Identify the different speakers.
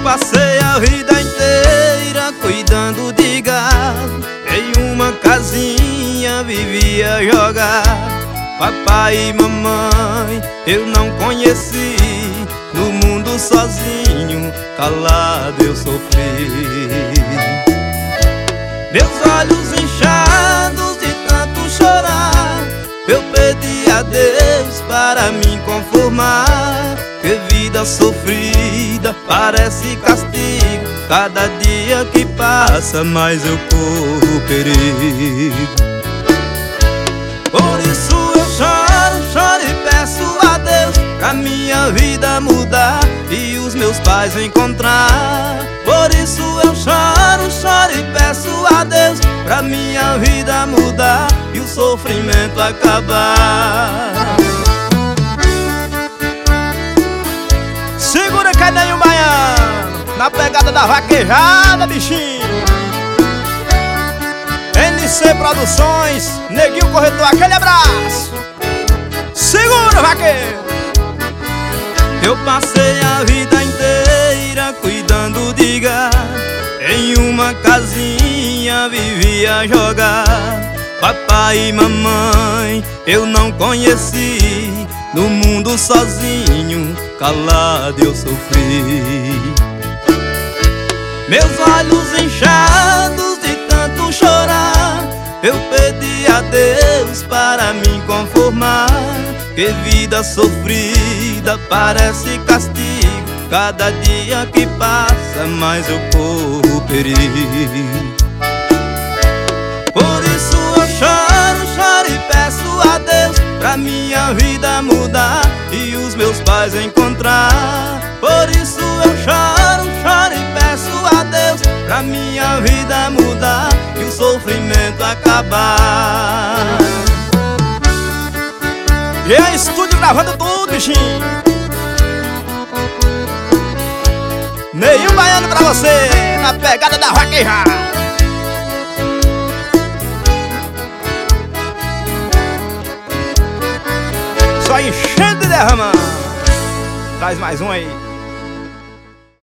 Speaker 1: Passei a vida inteira cuidando de gado, em uma casinha vivia a jogar. Papai e mamãe eu não conheci, no mundo sozinho, calado eu sofri. Meus olhos inchados de tanto chorar, eu pedi a Deus para me conformar. Que vida sofrida, parece castigo, cada dia que passa mais eu corro perigo. Por isso eu choro, choro e peço a Deus pra minha vida mudar e os meus pais encontrar. Por isso eu choro, choro e peço a Deus pra minha vida mudar e o sofrimento acabar. Segura que nem um baiano, na pegada da vaquejada, bichinho. NC Produções, Neguinho Corretor, aquele abraço. Segura, vaqueiro. Eu passei a vida inteira cuidando de gado, em uma casinha vivia a jogar. Papai e mamãe eu não conheci, no mundo sozinho, calado eu sofri. Meus olhos inchados de tanto chorar, eu pedi a Deus para me conformar. Que vida sofrida, parece castigo, cada dia que passa mais eu corro perigo. Por isso eu choro, choro e peço a Deus pra minha vida mudar e os meus pais encontrar. Por isso eu choro, choro e peço a Deus pra minha vida mudar e o sofrimento acabar. E é estúdio gravando tudo, bichinho. Nenhum baiano pra você, na pegada da vaquejada. Só enchendo e derramando. Traz mais um aí.